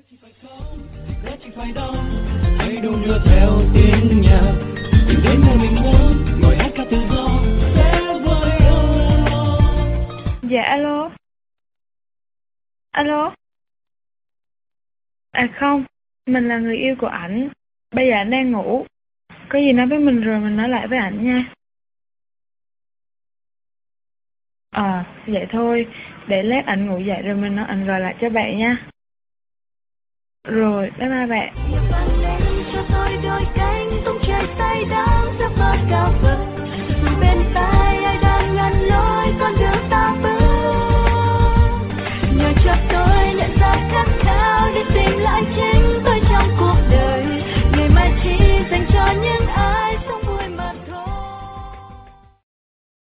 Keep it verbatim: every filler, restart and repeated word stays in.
phải không, sẽ chỉ phải đâu, hãy đung đưa theo tiếng nhạc, tìm đến nơi mình muốn, ngồi hát ca tự do, sẽ với alo. Dạ alo. Alo. À không, mình là người yêu của ảnh. Bây giờ ảnh đang ngủ. Có gì nói với mình rồi mình nói lại với ảnh nha. Ờ, vậy thôi. Để lát ảnh ngủ dậy rồi mình nói ảnh gọi lại cho bạn nha. Rồi, bye bye bạn. Cho tôi đôi cánh tung trời say đắm giấc mơ cao vời, dù bên tai ai đang ngăn lối con đường.